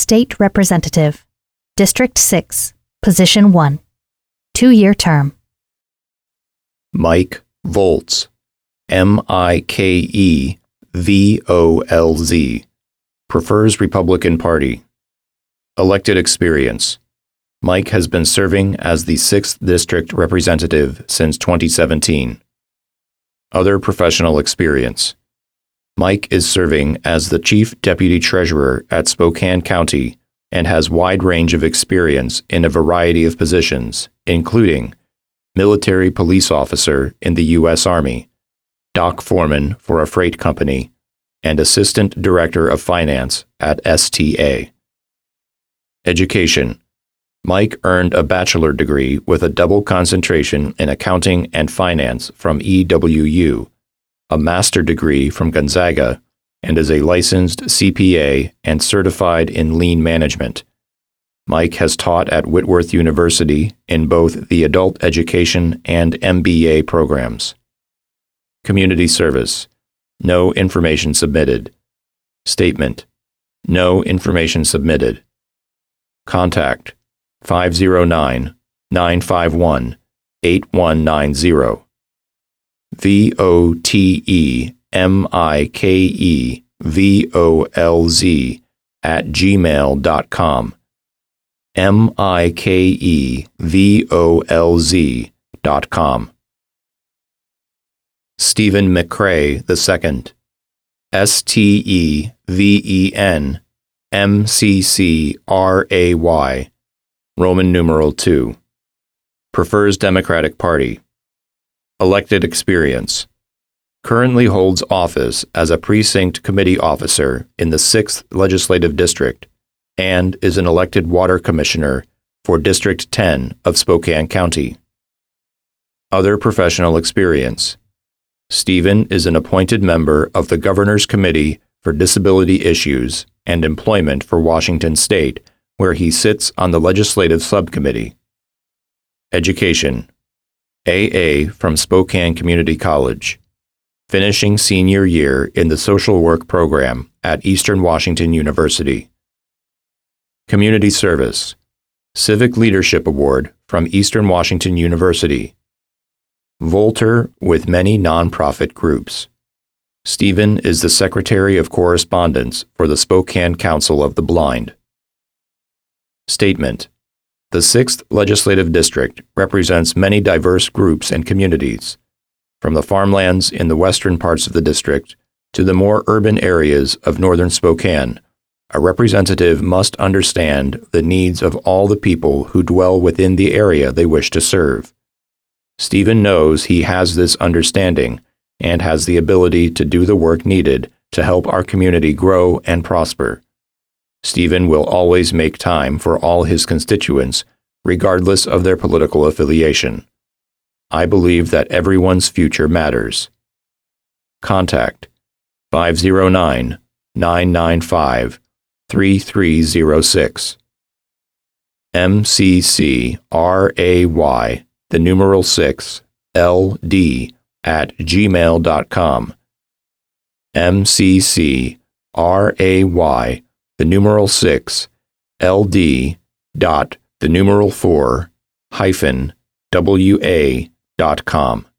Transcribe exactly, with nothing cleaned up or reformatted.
State Representative, District six, Position one, two-year term. Mike Volz, M I K E V O L Z, prefers Republican Party. Elected experience. Mike has been serving as the sixth District Representative since twenty seventeen. Other professional experience. Mike is serving as the Chief Deputy Treasurer at Spokane County and has wide range of experience in a variety of positions, including military police officer in the U S Army, dock foreman for a freight company, and Assistant Director of Finance at S T A. Education. Mike earned a bachelor degree with a double concentration in accounting and finance from E W U, a master degree from Gonzaga, and is a licensed C P A and certified in lean management. Mike has taught at Whitworth University in both the adult education and M B A programs. Community service. No information submitted. Statement. No information submitted. Contact five zero nine, nine five one, eight one nine zero. V O T E M I K E V O L Z at gmail dot com. M I K E V O L Z dot com. Stephen McCray the second. S T E V E N M C C R A Y, Roman numeral two. Prefers Democratic Party. Elected experience. Currently holds office as a precinct committee officer in the sixth Legislative District and is an elected water commissioner for District ten of Spokane County. Other professional experience. Stephen is an appointed member of the Governor's Committee for Disability Issues and Employment for Washington State, where he sits on the Legislative Subcommittee. Education. A A from Spokane Community College. Finishing senior year in the social work program at Eastern Washington University. Community service. Civic Leadership Award from Eastern Washington University. Volter with many nonprofit groups. Stephen is the Secretary of Correspondence for the Spokane Council of the Blind. Statement. The sixth Legislative District represents many diverse groups and communities, from the farmlands in the western parts of the district to the more urban areas of northern Spokane. A representative must understand the needs of all the people who dwell within the area they wish to serve. Stephen knows he has this understanding and has the ability to do the work needed to help our community grow and prosper. Stephen will always make time for all his constituents, regardless of their political affiliation. I believe that everyone's future matters. Contact five zero nine, nine nine five, three three zero six. M C C R A Y, the numeral six, L D, at gmail dot com. M C C R A Y, the numeral six, L D, dot, the numeral four, hyphen, W A dot com.